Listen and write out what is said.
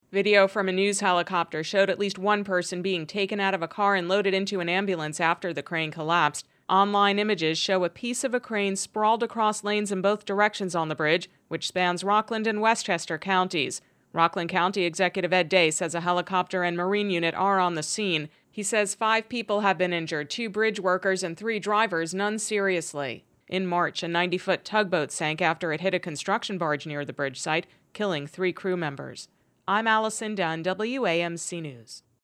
Video from a news helicopter showed at least one person being taken out of a car and loaded into an ambulance after the crane collapsed. Online images show a piece of a crane sprawled across lanes in both directions on the bridge, which spans Rockland and Westchester counties. Rockland County Executive Ed Day says a helicopter and marine unit are on the scene. He says 5 people have been injured, 2 bridge workers and 3 drivers, none seriously. In March, a 90-foot tugboat sank after it hit a construction barge near the bridge site, killing 3 crew members. I'm Allison Dunn, WAMC News.